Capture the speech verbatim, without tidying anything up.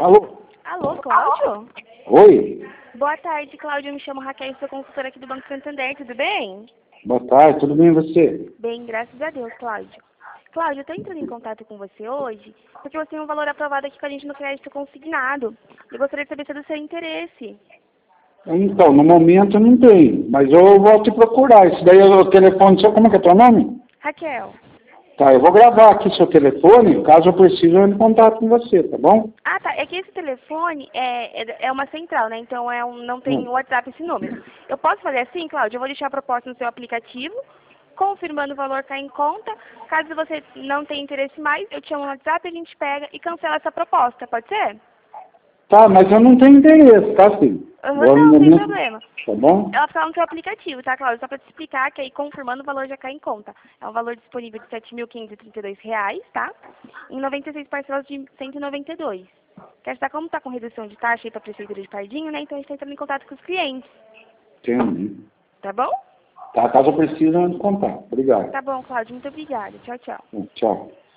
Alô? Alô, Cláudio? Oi? Boa tarde, Cláudio. Eu me chamo Raquel, sou consultora aqui do Banco Santander, tudo bem? Boa tarde, tudo bem e você? Bem, graças a Deus, Cláudio. Cláudio, eu estou entrando em contato com você hoje porque você tem um valor aprovado aqui com a gente no crédito consignado. Eu gostaria de saber se é do seu interesse. Então, no momento não tem, mas eu vou te procurar. Isso daí é o telefone seu, como é que é teu nome? Raquel. Tá, eu vou gravar aqui seu telefone, caso eu precise eu entre em contato com você, tá bom? Ah, tá. É que esse telefone é, é, é uma central, né? Então é um, não tem Hum. WhatsApp esse número. Eu posso fazer assim, Cláudio? Eu vou deixar a proposta no seu aplicativo, confirmando o valor cai em conta. Caso você não tenha interesse mais, eu te chamo no WhatsApp, a gente pega e cancela essa proposta, pode ser? Tá, mas eu não tenho interesse, tá, filho? Uhum, Agora, no não, sem momento, problema. tá bom? Ela fica no seu aplicativo, tá, Cláudio? Só para te explicar que aí confirmando o valor já cai em conta. É um valor disponível de sete mil quinhentos e trinta e dois reais, tá? Em noventa e seis parcelas de cento e noventa e dois. Quer saber como tá com redução de taxa aí para a Prefeitura de Pardinho, né? Então a gente está entrando em contato com os clientes, Entendi. tá bom? Tá, caso eu precise eu entro em contato. Obrigado. Tá bom, Cláudio. Muito obrigada. Tchau, tchau. Tchau.